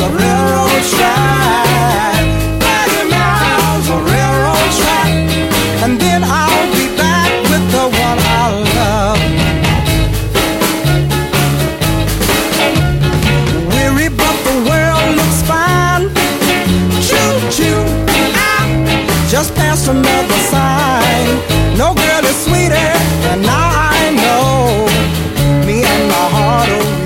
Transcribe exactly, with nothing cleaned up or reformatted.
a railroad track. thirty miles of railroad track, and then I'll be back with the one I love. Weary, but the world looks fine. Choo-choo, ah, just past another sign. No girl is sweeter, and now I know me and my heart will